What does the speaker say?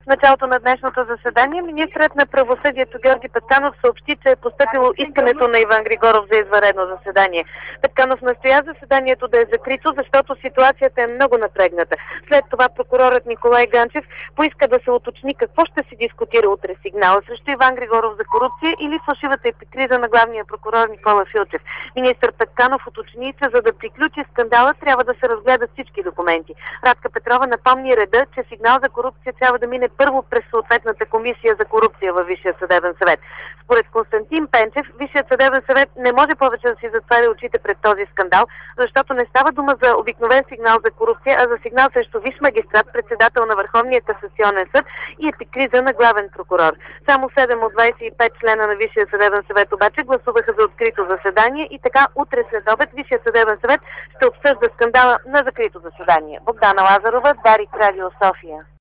В началото на днешното заседание министърът на правосъдието Георги Петканов съобщи, че е постъпило искането на Иван Григоров за извънредно заседание. Петканов настоя заседанието да е закрито, защото ситуацията е много напрегната. След това прокурорът Николай Ганчев поиска да се уточни какво ще се дискутира утре: сигнала срещу Иван Григоров за корупция или фалшивата епикриза на главния прокурор Никола Филчев. Министър Петканов уточни, че за да приключи скандала трябва да се разгледат всички документи. Радка Петрова напомни реда, че сигнал за корупция трябва да мине първо през съответната комисия за корупция във Висшия съдебен съвет. Според Константин Пенчев, Висшият съдебен съвет не може повече да си затваря очите пред този скандал, защото не става дума за обикновен сигнал за корупция, а за сигнал срещу висш магистрат, председател на Върховния касационен съд и епикриза на главен прокурор. Само 7 от 25 члена на Висшия съдебен съвет обаче гласуваха за открито заседание и така утре след обед Висшият съдебен съвет ще обсъжда скандала на закрито заседание. Богдана Лазарова, Дарик, Радио София.